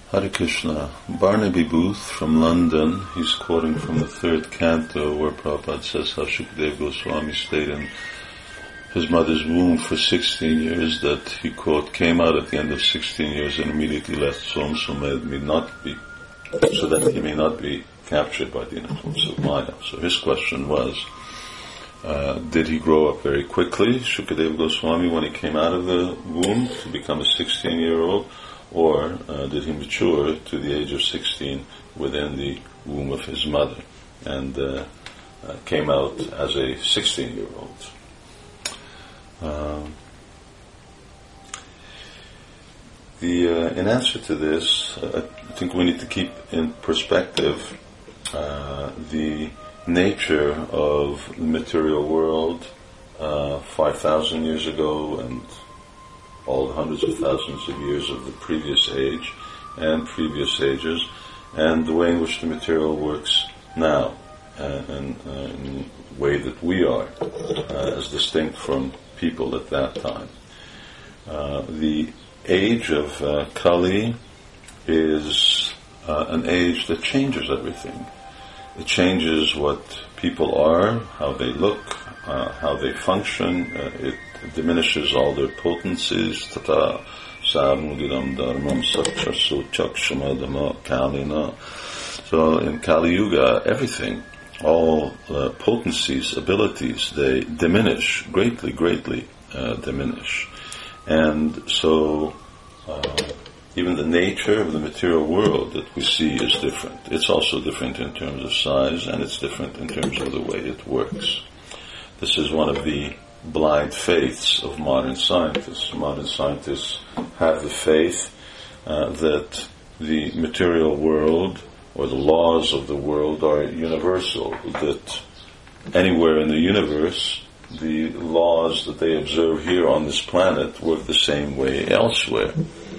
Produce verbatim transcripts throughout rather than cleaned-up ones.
Hare Krishna. Barnaby Booth from London, he's quoting from the third canto where Prabhupada says how Shukadeva Goswami stayed in his mother's womb for sixteen years, that he, quote, came out at the end of sixteen years and immediately left Som Sumed may not be, so that he may not be captured by the influence of Maya. So his question was, uh, did he grow up very quickly, Shukadeva Goswami, when he came out of the womb to become a sixteen-year-old, or uh, did he mature to the age of sixteen within the womb of his mother and uh, uh, came out as a sixteen-year-old? Uh, the uh, in answer to this, uh, I think we need to keep in perspective uh, the nature of the material world uh, five thousand years ago and all the hundreds of thousands of years of the previous age and previous ages, and the way in which the material works now, uh, and uh, in the way that we are, uh, as distinct from people at that time. Uh, the age of uh, Kali is uh, an age that changes everything. It changes what people are, how they look, uh, how they function. Uh, it diminishes all their potencies. Tata samudidam dharmam sakchasu chakshamadama kalina. So in Kali Yuga, everything, all uh, potencies, abilities, they diminish, greatly, greatly uh, diminish. And so uh, even the nature of the material world that we see is different. It's also different in terms of size, and it's different in terms of the way it works. This is one of the blind faiths of modern scientists. Modern scientists have the faith uh, that the material world or the laws of the world are universal, that anywhere in the universe, the laws that they observe here on this planet work the same way elsewhere,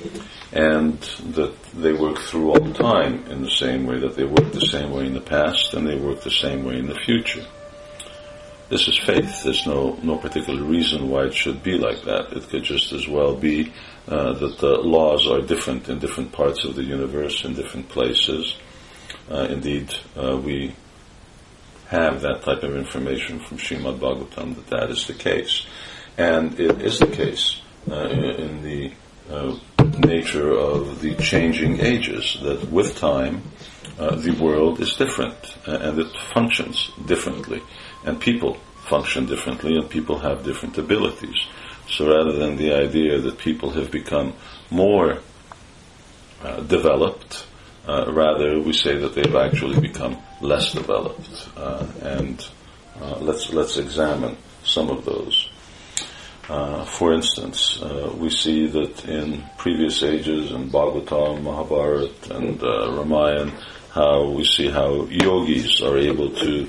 and that they work through all time in the same way, that they work the same way in the past and they work the same way in the future. This is faith. There's no, no particular reason why it should be like that. It could just as well be uh, that the laws are different in different parts of the universe, in different places. Uh, indeed, uh, we have that type of information from Srimad Bhagavatam that that is the case. And it is the case uh, in the uh, nature of the changing ages, that with time uh, the world is different uh, and it functions differently. And people function differently, and people have different abilities. So rather than the idea that people have become more uh, developed, uh, rather we say that they've actually become less developed. Uh, and uh, let's let's examine some of those. Uh, for instance, uh, we see that in previous ages, in Bhagavatam, Mahabharata, and uh, Ramayana, how we see how yogis are able to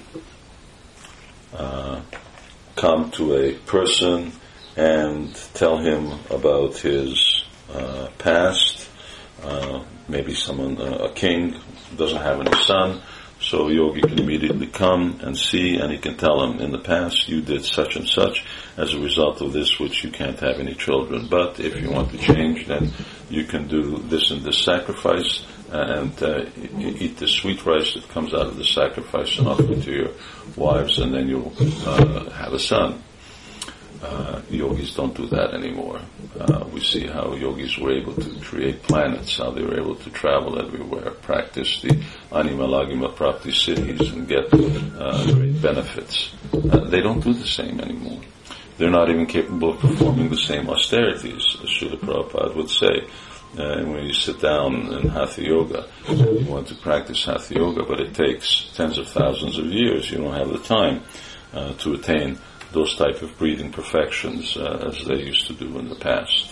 Uh, come to a person and tell him about his uh, past. Uh, maybe someone, uh, a king, doesn't have any son, so a yogi can immediately come and see, and he can tell him, in the past you did such and such as a result of this, which you can't have any children. But if you want to change, then you can do this and this sacrifice, and uh, eat the sweet rice that comes out of the sacrifice and offer it to your wives, and then you'll uh, have a son. Uh, yogis don't do that anymore. Uh, we see how yogis were able to create planets, how they were able to travel everywhere, practice the anima lagima prapti siddhis, and get uh, great benefits. Uh, they don't do the same anymore. They're not even capable of performing the same austerities, as Srila Prabhupada would say. Uh, and when you sit down in Hatha Yoga, you want to practice Hatha Yoga, but it takes tens of thousands of years. You don't have the time uh, to attain those type of breathing perfections uh, as they used to do in the past.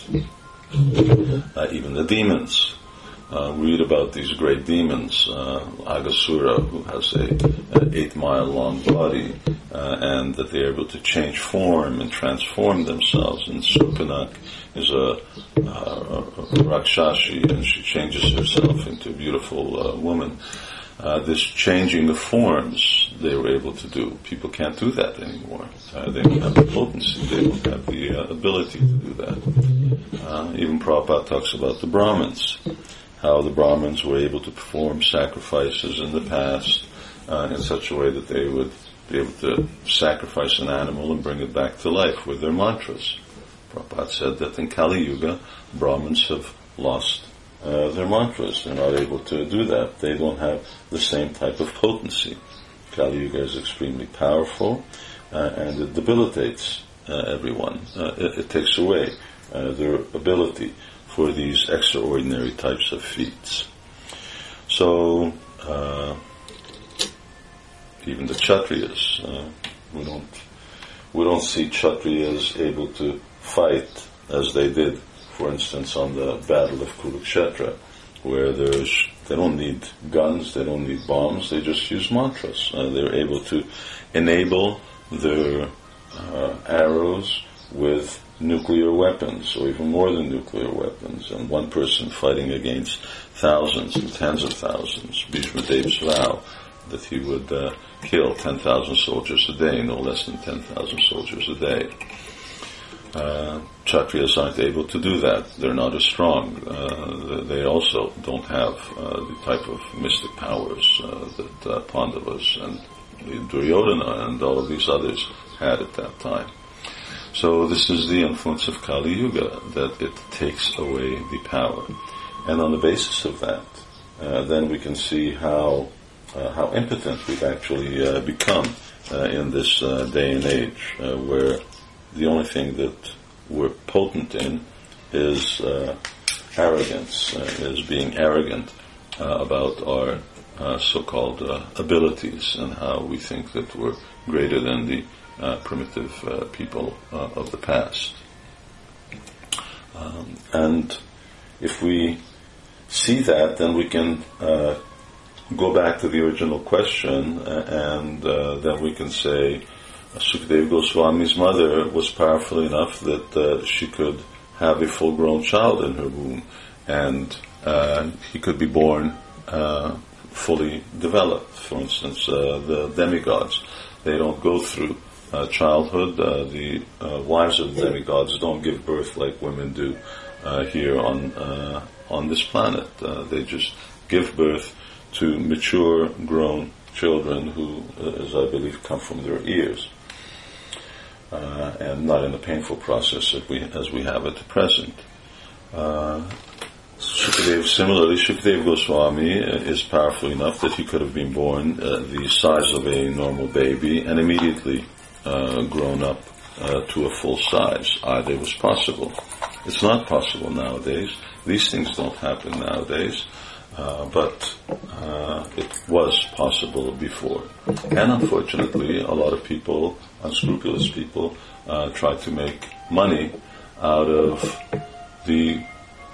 Uh, even the demons. Uh, read about these great demons, uh, Aghasura, who has a, an eight-mile-long body, uh, and that they're able to change form and transform themselves. And Surpanak is a, a, a Rakshashi, and she changes herself into a beautiful uh, woman. Uh, this changing of forms they were able to do. People can't do that anymore. Uh, they don't have the potency. They don't have the uh, ability to do that. Uh, even Prabhupada talks about the Brahmins, how the Brahmins were able to perform sacrifices in the past uh, in such a way that they would be able to sacrifice an animal and bring it back to life with their mantras. Prabhupada said that in Kali Yuga, Brahmins have lost uh, their mantras. They're not able to do that. They don't have the same type of potency. Kali Yuga is extremely powerful, uh, and it debilitates uh, everyone. Uh, it, it takes away uh, their ability for these extraordinary types of feats. So, uh, even the Kshatriyas, uh, we don't we don't see Kshatriyas able to fight as they did, for instance, on the Battle of Kurukshetra, where there's they don't need guns, they don't need bombs, they just use mantras. Uh, they're able to enable their uh, arrows with nuclear weapons, or even more than nuclear weapons, and one person fighting against thousands and tens of thousands. Bhishma Dev's vow that he would uh, kill ten thousand soldiers a day, no less than ten thousand soldiers a day. Uh, Kshatriyas aren't able to do that. They're not as strong. Uh, they also don't have uh, the type of mystic powers uh, that uh, Pandavas and Duryodhana and all of these others had at that time. So this is the influence of Kali Yuga, that it takes away the power. And on the basis of that, uh, then we can see how uh, how impotent we've actually uh, become uh, in this uh, day and age, uh, where the only thing that we're potent in is uh, arrogance, uh, is being arrogant uh, about our uh, so-called uh, abilities, and how we think that we're greater than the uh, primitive uh, people uh, of the past. Um, and if we see that, then we can uh, go back to the original question, uh, and uh, then we can say, Sukadeva Goswami's mother was powerful enough that uh, she could have a full-grown child in her womb, and uh, he could be born uh, fully developed. For instance, uh, the demigods, they don't go through uh, childhood. Uh, the uh, wives of the demigods don't give birth like women do uh, here on uh, on this planet. Uh, they just give birth to mature, grown children who, uh, as I believe, come from their ears. Uh, and not in the painful process that we, as we have at the present. Uh, Shukadev, similarly, Shukadev Goswami is powerful enough that he could have been born uh, the size of a normal baby and immediately uh, grown up uh, to a full size. Either was possible. It's not possible nowadays. These things don't happen nowadays. Uh, but uh, it was possible before. And unfortunately, a lot of people, unscrupulous people, uh, try to make money out of the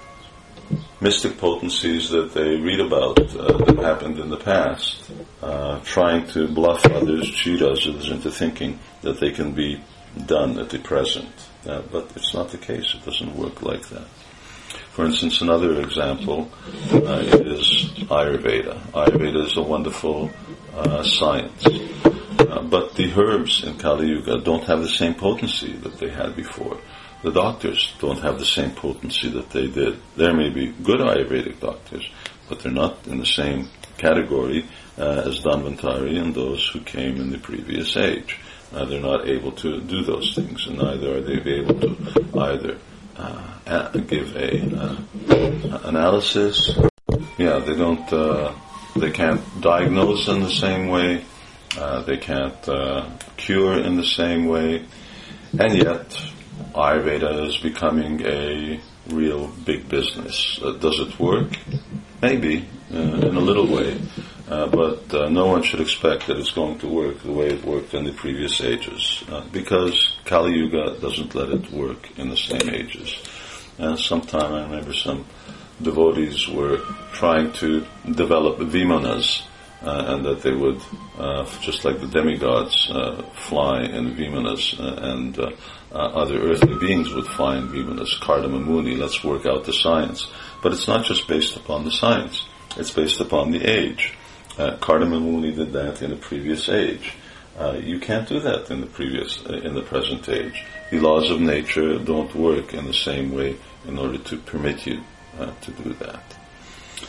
mystic potencies that they read about uh, that happened in the past, uh, trying to bluff others, cheat others into thinking that they can be done at the present. Uh, but it's not the case. It doesn't work like that. For instance, another example uh, is Ayurveda. Ayurveda is a wonderful uh, science. Uh, but the herbs in Kali Yuga don't have the same potency that they had before. The doctors don't have the same potency that they did. There may be good Ayurvedic doctors, but they're not in the same category uh, as Dhanvantari and those who came in the previous age. Uh, they're not able to do those things, and neither are they able to either Uh, give a uh, analysis. Yeah, they don't. Uh, they can't diagnose in the same way. Uh, they can't uh, cure in the same way. And yet, Ayurveda is becoming a real big business. Uh, does it work? Maybe uh, in a little way, uh, but uh, no one should expect that it's going to work the way it worked in the previous ages, uh, because Kali Yuga doesn't let it work in the same ages. And sometime I remember some devotees were trying to develop vimanas, uh, and that they would, uh, just like the demigods, uh, fly in vimanas, uh, and uh, uh, other earthly beings would fly in vimanas. Kardama Muni, let's work out the science. But it's not just based upon the science. It's based upon the age. Uh, Kardama Muni did that in the previous age. Uh, you can't do that in the previous, uh, in the present age. The laws of nature don't work in the same way in order to permit you uh, to do that.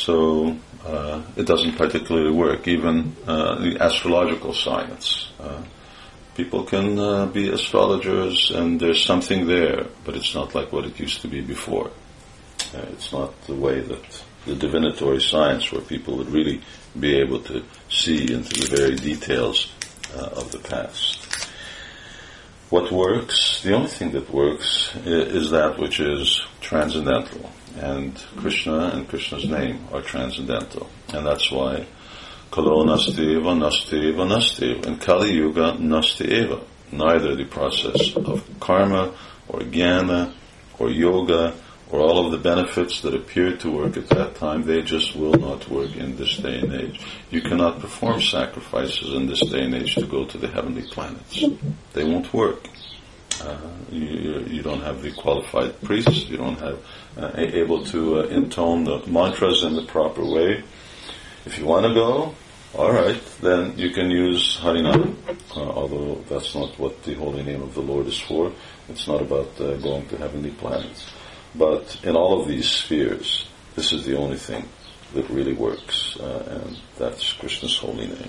So uh, it doesn't particularly work. Even uh, the astrological science. Uh, people can uh, be astrologers and there's something there, but it's not like what it used to be before. Uh, it's not the way that the divinatory science, where people would really be able to see into the very details uh, of the past. What works, the only thing that works is that which is transcendental. And Krishna and Krishna's name are transcendental. And that's why Kalo nasti eva nasti eva nasti eva. In Kali Yuga, nasti eva. Neither the process of karma or jnana or yoga or all of the benefits that appeared to work at that time, they just will not work in this day and age. You cannot perform sacrifices in this day and age to go to the heavenly planets. They won't work. Uh, you, you don't have the qualified priests. You don't have uh, able to uh, intone the mantras in the proper way. If you want to go, all right, then you can use Harinam, uh, although that's not what the holy name of the Lord is for. It's not about uh, going to heavenly planets. But in all of these spheres, this is the only thing that really works, uh, and that's Krishna's holy name.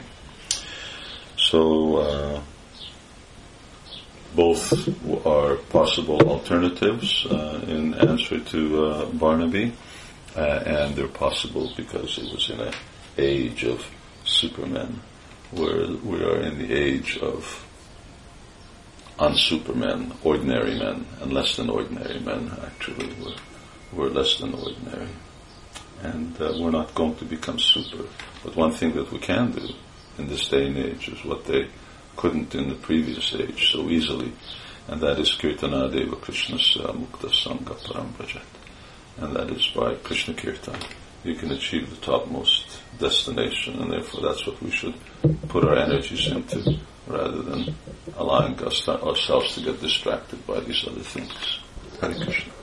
So uh, both are possible alternatives uh, in answer to uh, Barnaby, uh, and they're possible because it was in an age of supermen, where we are in the age of unsupermen, ordinary men, and less than ordinary men. Actually, we're, we're less than ordinary, and uh, we're not going to become super. But one thing that we can do in this day and age is what they couldn't in the previous age so easily, and that is Kirtana Deva Krishnasya Mukta Sangha Param Bhajat. And that is by Krishna Kirtan you can achieve the topmost destination, and therefore that's what we should put our energies into, rather than allowing us, ourselves to get distracted by these other things. Hare Krishna.